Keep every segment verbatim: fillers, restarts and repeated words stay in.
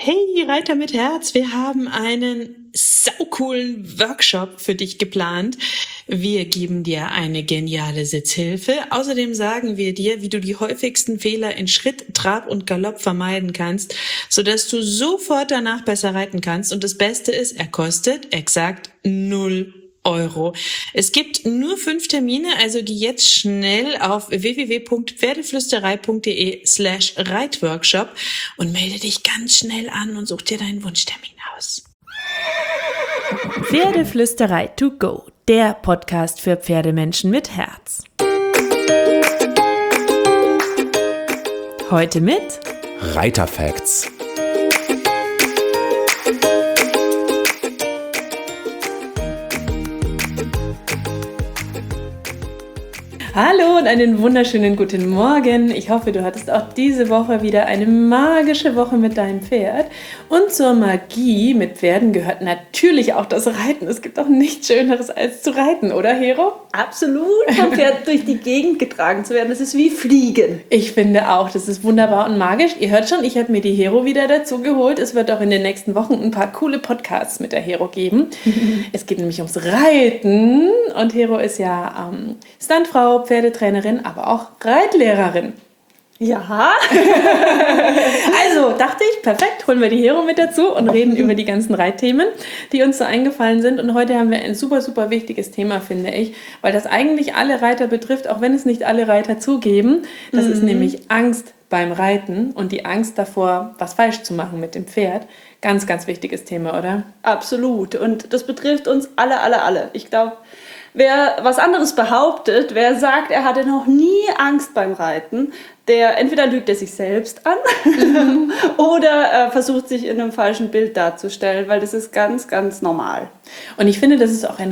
Hey Reiter mit Herz, wir haben einen saucoolen Workshop für dich geplant. Wir geben dir eine geniale Sitzhilfe. Außerdem sagen wir dir, wie du die häufigsten Fehler in Schritt, Trab und Galopp vermeiden kannst, sodass du sofort danach besser reiten kannst. Und das Beste ist, er kostet exakt null Euro. Es gibt nur fünf Termine, also geh jetzt schnell auf w w w punkt pferdeflüsterei punkt d e slash reitworkshop und melde dich ganz schnell an und such dir deinen Wunschtermin aus. Pferdeflüsterei to go, der Podcast für Pferdemenschen mit Herz. Heute mit Reiterfacts. Hallo und einen wunderschönen guten Morgen. Ich hoffe, du hattest auch diese Woche wieder eine magische Woche mit deinem Pferd. Und zur Magie mit Pferden gehört natürlich auch das Reiten. Es gibt auch nichts Schöneres als zu reiten, oder Hero? Absolut, vom Pferd durch die Gegend getragen zu werden. Das ist wie Fliegen. Ich finde auch, das ist wunderbar und magisch. Ihr hört schon, ich habe mir die Hero wieder dazu geholt. Es wird auch in den nächsten Wochen ein paar coole Podcasts mit der Hero geben. Es geht nämlich ums Reiten und Hero ist ja ähm, Stuntfrau, Pferdetrainerin, aber auch Reitlehrerin. Ja. Also dachte ich, perfekt, holen wir die Hero mit dazu und reden über die ganzen Reitthemen, die uns so eingefallen sind. Und heute haben wir ein super, super wichtiges Thema, finde ich, weil das eigentlich alle Reiter betrifft, auch wenn es nicht alle Reiter zugeben. Das mhm. ist nämlich Angst beim Reiten und die Angst davor, was falsch zu machen mit dem Pferd. Ganz, ganz wichtiges Thema, oder? Absolut. Und das betrifft uns alle, alle, alle. Ich glaube, wer was anderes behauptet, wer sagt, er hatte noch nie Angst beim Reiten, der entweder lügt er sich selbst an mhm. oder äh, versucht sich in einem falschen Bild darzustellen, weil das ist ganz, ganz normal. Und ich finde, das ist auch ein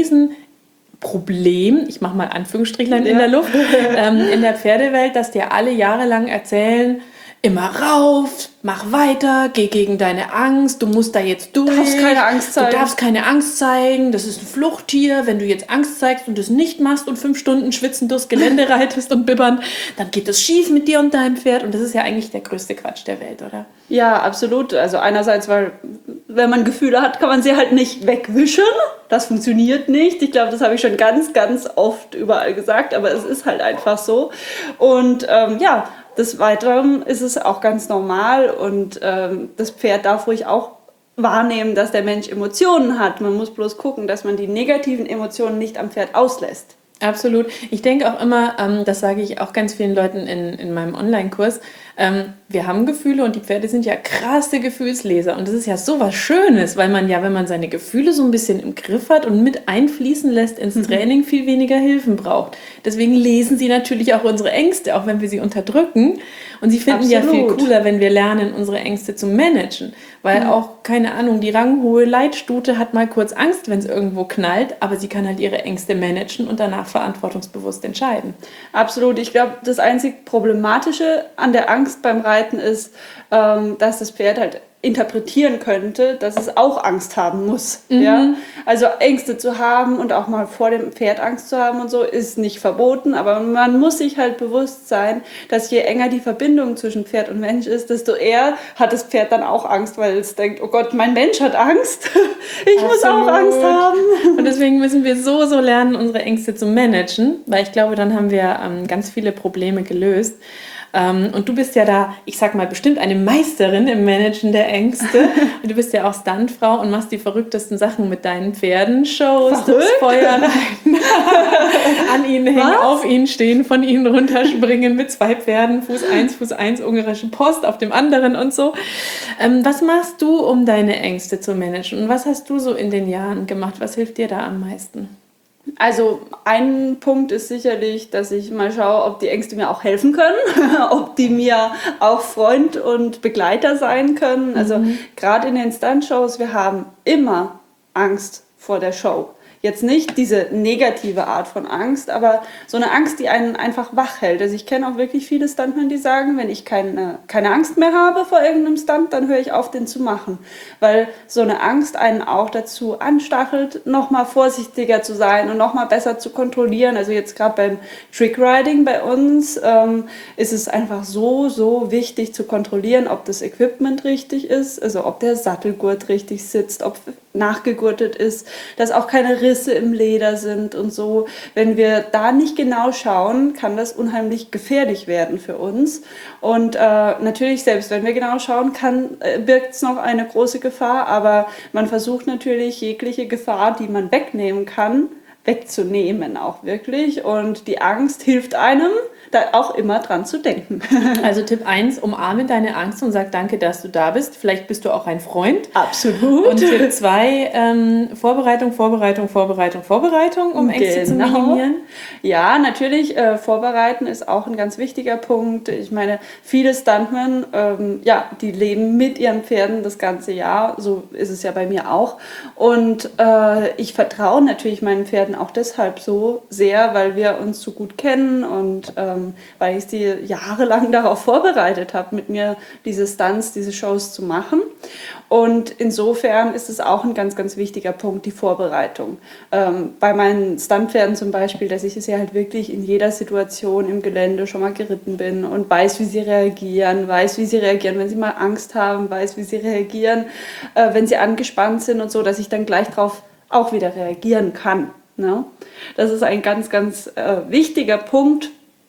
Riesenproblem, ich mache mal Anführungsstrichlein ja. in der Luft, ähm, in der Pferdewelt, dass dir alle jahrelang erzählen, immer rauf, mach weiter, geh gegen deine Angst, du musst da jetzt durch. Du darfst keine Angst zeigen. Du darfst keine Angst zeigen, das ist ein Fluchttier. Wenn du jetzt Angst zeigst und das nicht machst und fünf Stunden schwitzend durchs Gelände reitest und bibbern, dann geht es schief mit dir und deinem Pferd. Und das ist ja eigentlich der größte Quatsch der Welt, oder? Ja, absolut. Also einerseits, weil wenn man Gefühle hat, kann man sie halt nicht wegwischen. Das funktioniert nicht. Ich glaube, das habe ich schon ganz, ganz oft überall gesagt, aber es ist halt einfach so. Und ähm, ja, des Weiteren ist es auch ganz normal und ähm, das Pferd darf ruhig auch wahrnehmen, dass der Mensch Emotionen hat. Man muss bloß gucken, dass man die negativen Emotionen nicht am Pferd auslässt. Absolut. Ich denke auch immer, ähm, das sage ich auch ganz vielen Leuten in, in meinem Online-Kurs, ähm, wir haben Gefühle und die Pferde sind ja krasse Gefühlsleser und das ist ja so was Schönes, weil man ja, wenn man seine Gefühle so ein bisschen im Griff hat und mit einfließen lässt ins mhm. Training, viel weniger Hilfen braucht. Deswegen lesen sie natürlich auch unsere Ängste, auch wenn wir sie unterdrücken. Und sie finden Absolut. ja viel cooler, wenn wir lernen, unsere Ängste zu managen. Weil mhm. auch, keine Ahnung, die ranghohe Leitstute hat mal kurz Angst, wenn es irgendwo knallt, aber sie kann halt ihre Ängste managen und danach verantwortungsbewusst entscheiden. Absolut. Ich glaube, das einzig Problematische an der Angst beim Reiten ist, ähm, dass das Pferd halt interpretieren könnte, dass es auch Angst haben muss. Mhm. Ja? Also Ängste zu haben und auch mal vor dem Pferd Angst zu haben und so ist nicht verboten, aber man muss sich halt bewusst sein, dass je enger die Verbindung zwischen Pferd und Mensch ist, desto eher hat das Pferd dann auch Angst, weil es denkt, oh Gott, mein Mensch hat Angst, ich Absolut. muss auch Angst haben. Und deswegen müssen wir so, so lernen, unsere Ängste zu managen, weil ich glaube, dann haben wir ähm, ganz viele Probleme gelöst. Um, und du bist ja da, ich sag mal, bestimmt eine Meisterin im Managen der Ängste. Und du bist ja auch Stuntfrau und machst die verrücktesten Sachen mit deinen Pferden. Shows, das Feuer rein, an ihnen hängen, Was? auf ihnen stehen, von ihnen runterspringen mit zwei Pferden, Fuß eins, Fuß eins, ungarische Post auf dem anderen und so. Um, was machst du, um deine Ängste zu managen? Und was hast du so in den Jahren gemacht? Was hilft dir da am meisten? Also ein Punkt ist sicherlich, dass ich mal schaue, ob die Ängste mir auch helfen können, ob die mir auch Freund und Begleiter sein können. Also mhm. gerade in den Stunt-Shows, wir haben immer Angst vor der Show. Jetzt nicht diese negative Art von Angst, aber so eine Angst, die einen einfach wach hält. Also ich kenne auch wirklich viele Stuntmen, die sagen, wenn ich keine, keine Angst mehr habe vor irgendeinem Stunt, dann höre ich auf, den zu machen. Weil so eine Angst einen auch dazu anstachelt, nochmal vorsichtiger zu sein und nochmal besser zu kontrollieren. Also jetzt gerade beim Trickriding bei uns ähm, ist es einfach so, so wichtig zu kontrollieren, ob das Equipment richtig ist, also ob der Sattelgurt richtig sitzt, ob nachgegurtet ist, dass auch keine Risse im Leder sind und so. Wenn wir da nicht genau schauen, kann das unheimlich gefährlich werden für uns. Und äh, natürlich, selbst wenn wir genau schauen, kann, äh, birgt es noch eine große Gefahr, aber man versucht natürlich jegliche Gefahr, die man wegnehmen kann, wegzunehmen auch wirklich. Und die Angst hilft einem, da auch immer dran zu denken. Also Tipp eins, umarme deine Angst und sag danke, dass du da bist. Vielleicht bist du auch ein Freund. Absolut. Und Tipp zwei, ähm, Vorbereitung, Vorbereitung, Vorbereitung, Vorbereitung, um Ängste zu Genau. minimieren. Ja, natürlich, äh, vorbereiten ist auch ein ganz wichtiger Punkt. Ich meine, viele Stuntmen, ähm, ja, die leben mit ihren Pferden das ganze Jahr. So ist es ja bei mir auch. Und äh, ich vertraue natürlich meinen Pferden auch deshalb so sehr, weil wir uns so gut kennen und ähm, weil ich sie jahrelang darauf vorbereitet habe, mit mir diese Stunts, diese Shows zu machen. Und insofern ist es auch ein ganz, ganz wichtiger Punkt, die Vorbereitung. Ähm, bei meinen Stuntpferden zum Beispiel, dass ich sie halt wirklich in jeder Situation im Gelände schon mal geritten bin und weiß, wie sie reagieren, weiß, wie sie reagieren, wenn sie mal Angst haben, weiß, wie sie reagieren, äh, wenn sie angespannt sind und so, dass ich dann gleich drauf auch wieder reagieren kann. Ne? Das ist ein ganz, ganz äh, wichtiger Punkt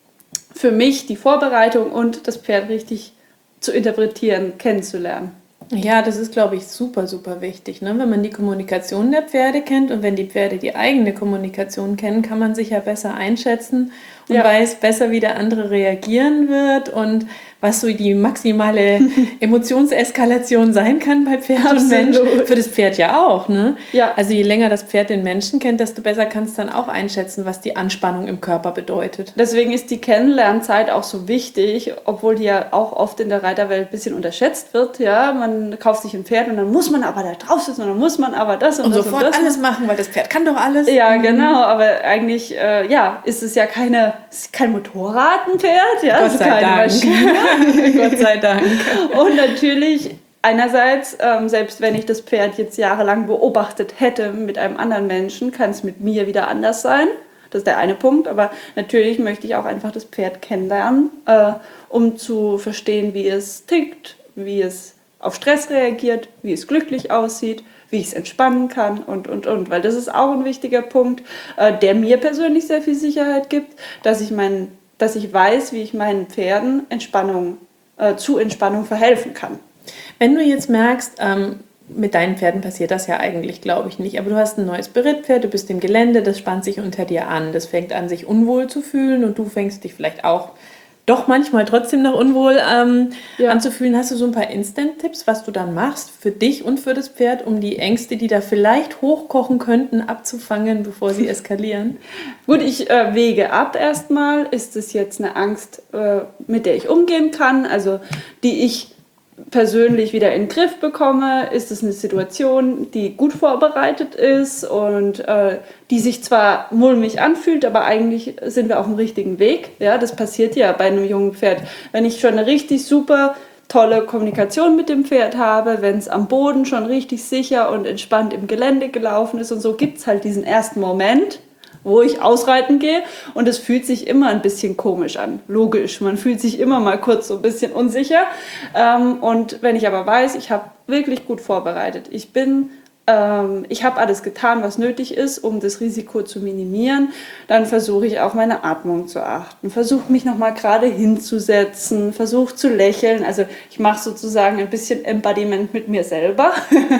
für mich, die Vorbereitung und das Pferd richtig zu interpretieren, kennenzulernen. Ja, das ist, glaube ich, super, super wichtig. Ne? Wenn man die Kommunikation der Pferde kennt und wenn die Pferde die eigene Kommunikation kennen, kann man sich ja besser einschätzen und Ja. weiß besser, wie der andere reagieren wird und was so die maximale Emotionseskalation sein kann bei Pferd und Mensch. Absolut. Für das Pferd ja auch. Ne? Ja. Also je länger das Pferd den Menschen kennt, desto besser kannst du dann auch einschätzen, was die Anspannung im Körper bedeutet. Deswegen ist die Kennenlernzeit auch so wichtig, obwohl die ja auch oft in der Reiterwelt ein bisschen unterschätzt wird. Ja, man kauft sich ein Pferd und dann muss man aber da drauf sitzen und dann muss man aber das und, Und das sofort und das. alles machen, weil das Pferd kann doch alles. Ja, genau, aber eigentlich äh, ja, ist es ja keine, ist kein Motorrad, ein Pferd, ja, Gott also sei keine Dank. Maschine. Gott sei Dank. Und natürlich, einerseits, ähm, selbst wenn ich das Pferd jetzt jahrelang beobachtet hätte mit einem anderen Menschen, kann es mit mir wieder anders sein. Das ist der eine Punkt. Aber natürlich möchte ich auch einfach das Pferd kennenlernen, äh, um zu verstehen, wie es tickt, wie es auf Stress reagiert, wie es glücklich aussieht, wie ich es entspannen kann und, und, und. Weil das ist auch ein wichtiger Punkt, äh, der mir persönlich sehr viel Sicherheit gibt, dass ich, mein, dass ich weiß, wie ich meinen Pferden Entspannung äh, zu Entspannung verhelfen kann. Wenn du jetzt merkst, ähm, mit deinen Pferden passiert das ja eigentlich, glaube ich, nicht, aber du hast ein neues Berittpferd, du bist im Gelände, das spannt sich unter dir an, das fängt an, sich unwohl zu fühlen und du fängst dich vielleicht auch doch manchmal trotzdem noch unwohl ähm, Ja. anzufühlen. Hast du so ein paar Instant-Tipps, was du dann machst für dich und für das Pferd, um die Ängste, die da vielleicht hochkochen könnten, abzufangen, bevor sie eskalieren? Gut, ich äh, wege ab erstmal. Ist es jetzt eine Angst, äh, mit der ich umgehen kann, also die ich persönlich wieder in den Griff bekomme? Ist es eine Situation, die gut vorbereitet ist und äh, die sich zwar mulmig anfühlt, aber eigentlich sind wir auf dem richtigen Weg. Ja, das passiert ja bei einem jungen Pferd. Wenn ich schon eine richtig super tolle Kommunikation mit dem Pferd habe, wenn es am Boden schon richtig sicher und entspannt im Gelände gelaufen ist und so, gibt es halt diesen ersten Moment, wo ich ausreiten gehe und es fühlt sich immer ein bisschen komisch an. Logisch, man fühlt sich immer mal kurz so ein bisschen unsicher. Ähm, und wenn ich aber weiß, ich habe wirklich gut vorbereitet, ich bin, ähm, ich habe alles getan, was nötig ist, um das Risiko zu minimieren, dann versuche ich auf meine Atmung zu achten, versuche mich nochmal gerade hinzusetzen, versuche zu lächeln. Also ich mache sozusagen ein bisschen Embodiment mit mir selber,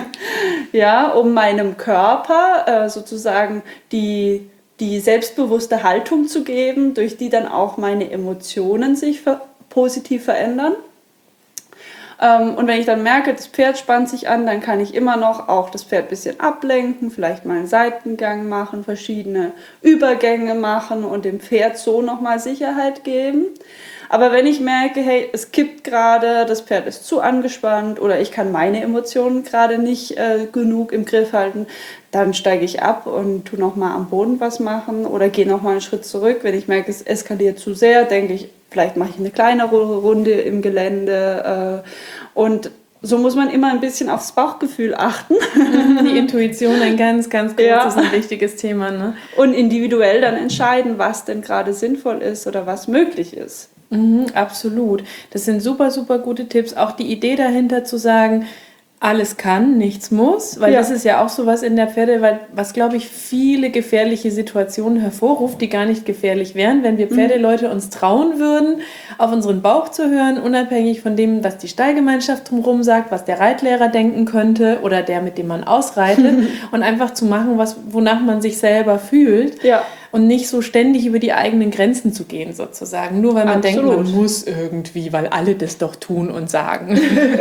ja, um meinem Körper äh, sozusagen die die selbstbewusste Haltung zu geben, durch die dann auch meine Emotionen sich ver- positiv verändern. Ähm, und wenn ich dann merke, das Pferd spannt sich an, dann kann ich immer noch auch das Pferd ein bisschen ablenken, vielleicht mal einen Seitengang machen, verschiedene Übergänge machen und dem Pferd so nochmal Sicherheit geben. Aber wenn ich merke, hey, es kippt gerade, das Pferd ist zu angespannt oder ich kann meine Emotionen gerade nicht äh, genug im Griff halten, dann steige ich ab und tu nochmal am Boden was machen oder gehe nochmal einen Schritt zurück. Wenn ich merke, es eskaliert zu sehr, denke ich, vielleicht mache ich eine kleinere Runde im Gelände. Äh, und so muss man immer ein bisschen aufs Bauchgefühl achten. Die Intuition, ein ganz, ganz großes Ja. und wichtiges Thema. Ne? Und individuell dann entscheiden, was denn gerade sinnvoll ist oder was möglich ist. Mhm, absolut. Das sind super, super gute Tipps. Auch die Idee dahinter zu sagen, alles kann, nichts muss, weil Ja. das ist ja auch sowas in der Pferde, weil, was, glaube ich, viele gefährliche Situationen hervorruft, die gar nicht gefährlich wären, wenn wir Pferdeleute uns trauen würden, auf unseren Bauch zu hören, unabhängig von dem, was die Stallgemeinschaft drumherum sagt, was der Reitlehrer denken könnte oder der, mit dem man ausreitet und einfach zu machen, was, wonach man sich selber fühlt. Ja. Und nicht so ständig über die eigenen Grenzen zu gehen, sozusagen. Nur weil man Absolut. denkt, man muss irgendwie, weil alle das doch tun und sagen.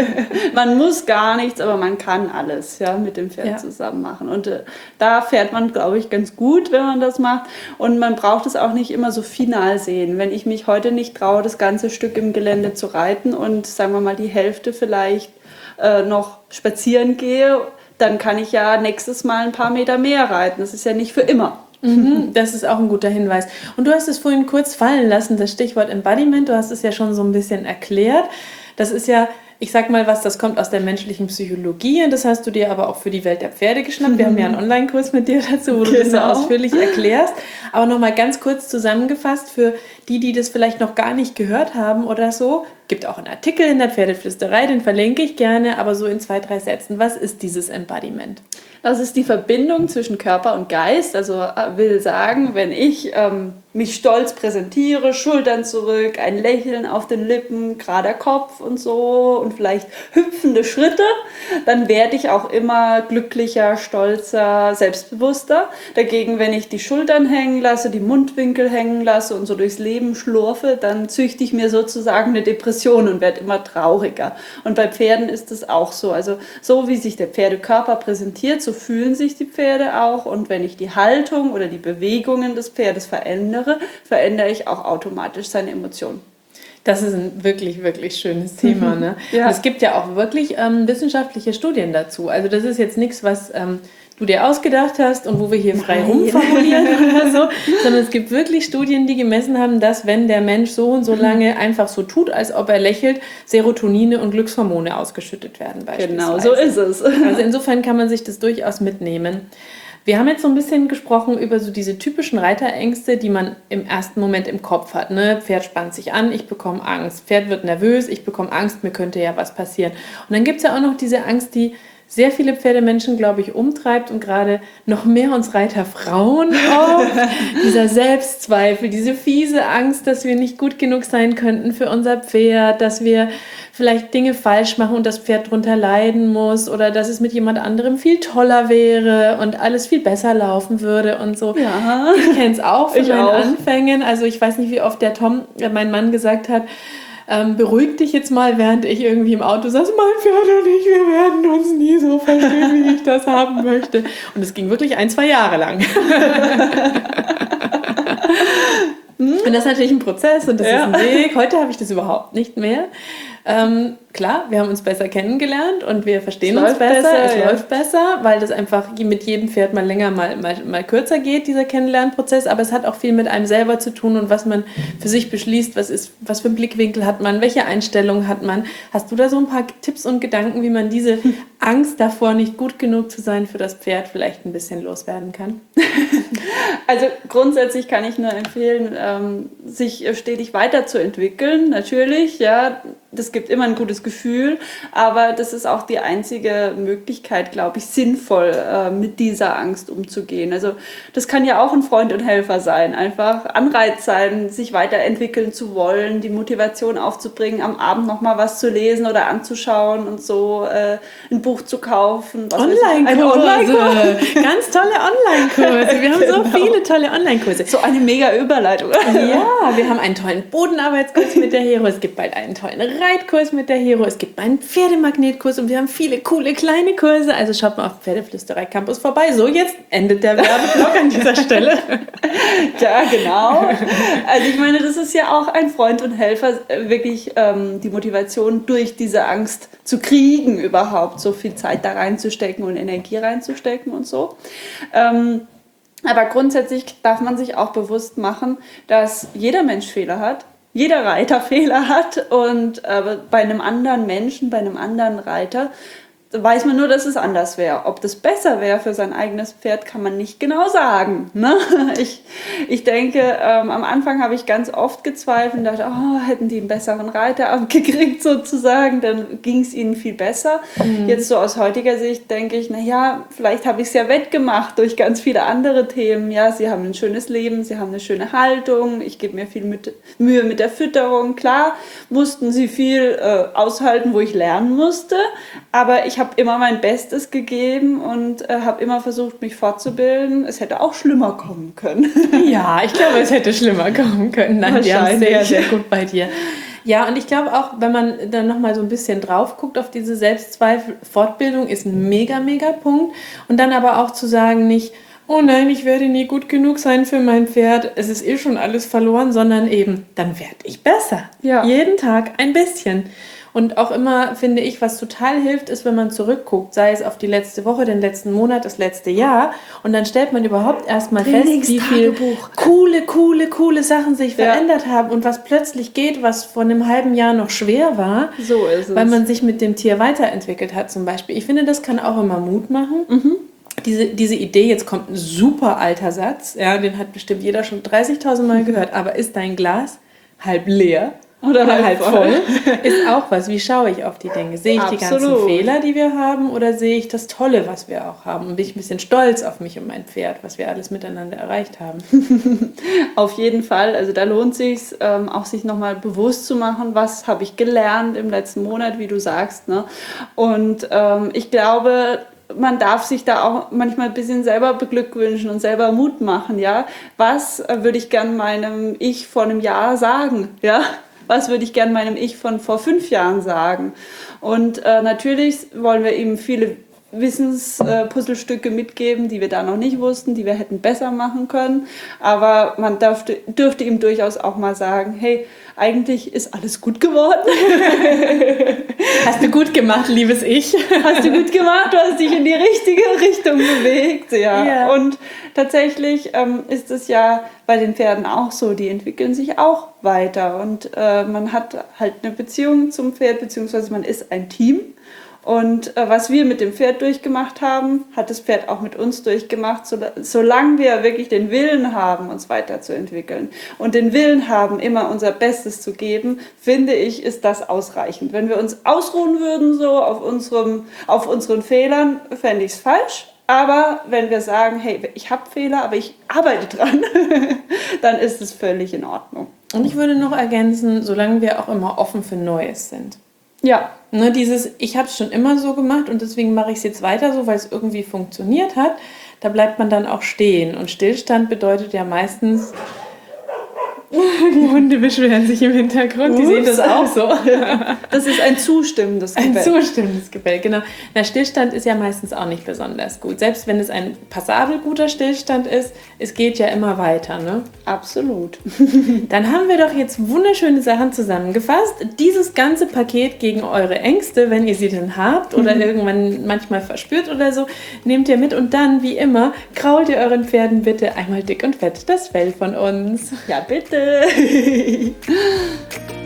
Man muss gar nichts, aber man kann alles, ja, mit dem Pferd Ja. zusammen machen. Und äh, da fährt man, glaube ich, ganz gut, wenn man das macht. Und man braucht es auch nicht immer so final sehen. Wenn ich mich heute nicht traue, das ganze Stück im Gelände zu reiten und, sagen wir mal, die Hälfte vielleicht äh, noch spazieren gehe, dann kann ich ja nächstes Mal ein paar Meter mehr reiten. Das ist ja nicht für immer. Mhm, das ist auch ein guter Hinweis. Und du hast es vorhin kurz fallen lassen, das Stichwort Embodiment. Du hast es ja schon so ein bisschen erklärt. Das ist ja, ich sag mal was, das kommt aus der menschlichen Psychologie und das hast du dir aber auch für die Welt der Pferde geschnappt. Wir haben ja einen Online-Kurs mit dir dazu, wo du das so Genau. ausführlich erklärst. Aber nochmal ganz kurz zusammengefasst für die, die das vielleicht noch gar nicht gehört haben oder so. Gibt auch einen Artikel in der Pferdeflüsterei, den verlinke ich gerne, aber so in zwei, drei Sätzen. Was ist dieses Embodiment? Das ist die Verbindung zwischen Körper und Geist. Also äh, will sagen, wenn ich ähm, mich stolz präsentiere, Schultern zurück, ein Lächeln auf den Lippen, gerader Kopf und so und vielleicht hüpfende Schritte, dann werde ich auch immer glücklicher, stolzer, selbstbewusster. Dagegen, wenn ich die Schultern hängen lasse, die Mundwinkel hängen lasse und so durchs Leben schlurfe, dann züchte ich mir sozusagen eine Depression und werde immer trauriger. Und bei Pferden ist es auch so. Also so wie sich der Pferdekörper präsentiert, so fühlen sich die Pferde auch. Und wenn ich die Haltung oder die Bewegungen des Pferdes verändere, verändere ich auch automatisch seine Emotionen. Das ist ein wirklich, wirklich schönes Thema. Ne? Ja. Und es gibt ja auch wirklich ähm, wissenschaftliche Studien dazu. Also das ist jetzt nichts, was ähm, du dir ausgedacht hast und wo wir hier frei Nein. rumformulieren oder so, sondern es gibt wirklich Studien, die gemessen haben, dass wenn der Mensch so und so lange einfach so tut, als ob er lächelt, Serotonine und Glückshormone ausgeschüttet werden beispielsweise. Genau, so ist es. Also insofern kann man sich das durchaus mitnehmen. Wir haben jetzt so ein bisschen gesprochen über so diese typischen Reiterängste, die man im ersten Moment im Kopf hat. Ne? Pferd spannt sich an, ich bekomme Angst. Pferd wird nervös, ich bekomme Angst, mir könnte ja was passieren. Und dann gibt es ja auch noch diese Angst, die sehr viele Pferdemenschen, glaube ich, umtreibt und gerade noch mehr uns Reiterfrauen oft. Dieser Selbstzweifel, diese fiese Angst, dass wir nicht gut genug sein könnten für unser Pferd, dass wir vielleicht Dinge falsch machen und das Pferd drunter leiden muss oder dass es mit jemand anderem viel toller wäre und alles viel besser laufen würde und so. Ja. Ich kenne es auch von Ich meinen auch. Anfängen. Also ich weiß nicht, wie oft der Tom, äh, mein Mann, gesagt hat, ähm, beruhig dich jetzt mal, während ich irgendwie im Auto saß, mein Pferd und ich, wir werden uns nie so verstehen, wie ich das haben möchte. Und es ging wirklich ein, zwei Jahre lang. Und das ist natürlich ein Prozess und das Ja. ist ein Weg. Heute habe ich das überhaupt nicht mehr. Ähm, klar, wir haben uns besser kennengelernt und wir verstehen Es uns läuft besser, besser, es ja. läuft besser, weil das einfach mit jedem Pferd mal länger, mal, mal, mal kürzer geht, dieser Kennenlernprozess, aber es hat auch viel mit einem selber zu tun und was man für sich beschließt, was ist, was für einen Blickwinkel hat man, welche Einstellung hat man. Hast du da so ein paar Tipps und Gedanken, wie man diese Angst davor, nicht gut genug zu sein für das Pferd, vielleicht ein bisschen loswerden kann? Also grundsätzlich kann ich nur empfehlen, ähm, sich stetig weiterzuentwickeln, natürlich, ja. Das gibt immer ein gutes Gefühl, aber das ist auch die einzige Möglichkeit, glaube ich, sinnvoll äh, mit dieser Angst umzugehen. Also das kann ja auch ein Freund und Helfer sein, einfach Anreiz sein, sich weiterentwickeln zu wollen, die Motivation aufzubringen, am Abend nochmal was zu lesen oder anzuschauen und so äh, ein Buch zu kaufen. was weiß ich. Eine Online-Kurse, Online-Kurse. ganz tolle Online-Kurse. Wir haben so Genau. viele tolle Online-Kurse. So eine mega Überleitung. Ja, wir haben einen tollen Bodenarbeitskurs mit der Hero. Es gibt bald einen tollen Reitkurs mit der Hero. Vero, es gibt meinen Pferdemagnetkurs und wir haben viele coole kleine Kurse. Also schaut mal auf Pferdeflüsterer Campus vorbei. So, jetzt endet der Werbeblock an dieser Stelle. Ja, genau. Also ich meine, das ist ja auch ein Freund und Helfer, wirklich ähm, die Motivation durch diese Angst zu kriegen, überhaupt so viel Zeit da reinzustecken und Energie reinzustecken und so. Ähm, aber grundsätzlich darf man sich auch bewusst machen, dass jeder Mensch Fehler hat. Jeder Reiter Fehler hat und äh, bei einem anderen Menschen, bei einem anderen Reiter, weiß man nur, dass es anders wäre. Ob das besser wäre für sein eigenes Pferd, kann man nicht genau sagen. Ne? Ich, ich denke, ähm, am Anfang habe ich ganz oft gezweifelt und dachte, oh, hätten die einen besseren Reiter abgekriegt sozusagen, dann ging es ihnen viel besser. Mhm. Jetzt so aus heutiger Sicht denke ich, naja, vielleicht habe ich es ja wettgemacht durch ganz viele andere Themen. Ja, sie haben ein schönes Leben, sie haben eine schöne Haltung, ich gebe mir viel mit, Mühe mit der Fütterung. Klar mussten sie viel äh, aushalten, wo ich lernen musste, aber ich habe habe immer mein Bestes gegeben und äh, habe immer versucht, mich fortzubilden. Es hätte auch schlimmer kommen können. Ja, ich glaube, es hätte schlimmer kommen können. Nein, die haben sehr, sehr gut bei dir. Ja, und ich glaube auch, wenn man dann nochmal so ein bisschen drauf guckt auf diese Selbstzweifel, Fortbildung ist ein mega, mega Punkt. Und dann aber auch zu sagen, nicht, oh nein, ich werde nie gut genug sein für mein Pferd, es ist eh schon alles verloren, sondern eben, dann werde ich besser. Ja. Jeden Tag ein bisschen. Und auch immer, finde ich, was total hilft, ist, wenn man zurückguckt, sei es auf die letzte Woche, den letzten Monat, das letzte Jahr. Und dann stellt man überhaupt erstmal fest, wie viel coole, coole, coole Sachen sich Ja. verändert haben und was plötzlich geht, was vor einem halben Jahr noch schwer war, So ist es. weil man sich mit dem Tier weiterentwickelt hat zum Beispiel. Ich finde, das kann auch immer Mut machen. Mhm. Diese, diese Idee, jetzt kommt ein super alter Satz, ja, den hat bestimmt jeder schon dreißigtausend Mal gehört, aber ist dein Glas halb leer? Oder Oder halb halb voll. voll, ist auch was. Wie schaue ich auf die Dinge? Sehe ich die ganzen Absolut. Fehler, die wir haben, oder sehe ich das Tolle, was wir auch haben? Und bin ich ein bisschen stolz auf mich und mein Pferd, was wir alles miteinander erreicht haben? Auf jeden Fall. Also da lohnt sich ähm, auch sich nochmal bewusst zu machen, was habe ich gelernt im letzten Monat, wie du sagst. Ne? Und ähm, ich glaube, man darf sich da auch manchmal ein bisschen selber beglückwünschen und selber Mut machen. Ja? Was äh, würde ich gern meinem Ich vor einem Jahr sagen? Ja? Was würde ich gern meinem Ich von vor fünf Jahren sagen? Und äh, natürlich wollen wir ihm viele Wissenspuzzlestücke äh, mitgeben, die wir da noch nicht wussten, die wir hätten besser machen können. Aber man dürfte, dürfte ihm durchaus auch mal sagen, hey, eigentlich ist alles gut geworden. Hast du gut gemacht, liebes Ich. Hast du gut gemacht, du hast dich in die richtige Richtung bewegt. Ja. Ja. Und tatsächlich ähm, ist es ja bei den Pferden auch so, die entwickeln sich auch weiter. Und äh, man hat halt eine Beziehung zum Pferd, beziehungsweise man ist ein Team. Und äh, was wir mit dem Pferd durchgemacht haben, hat das Pferd auch mit uns durchgemacht, so, solange wir wirklich den Willen haben, uns weiterzuentwickeln und den Willen haben, immer unser Bestes zu geben, finde ich, ist das ausreichend. Wenn wir uns ausruhen würden so auf, unserem, auf unseren Fehlern, fände ich es falsch. Aber wenn wir sagen, hey, ich habe Fehler, aber ich arbeite dran, dann ist es völlig in Ordnung. Und ich würde noch ergänzen, solange wir auch immer offen für Neues sind. Ja. Ne, dieses, ich habe es schon immer so gemacht und deswegen mache ich es jetzt weiter so, weil es irgendwie funktioniert hat, da bleibt man dann auch stehen. Und Stillstand bedeutet ja meistens, die Hunde beschweren sich im Hintergrund, die Ups. sehen das auch so. Das ist ein zustimmendes Ein Gebell. zustimmendes Gebell, genau. Der Stillstand ist ja meistens auch nicht besonders gut. Selbst wenn es ein passabel guter Stillstand ist, es geht ja immer weiter, ne? Absolut. Dann haben wir doch jetzt wunderschöne Sachen zusammengefasst. Dieses ganze Paket gegen eure Ängste, wenn ihr sie denn habt oder irgendwann manchmal verspürt oder so, nehmt ihr mit und dann, wie immer, krault ihr euren Pferden bitte einmal dick und fett das Fell von uns. Ja, bitte.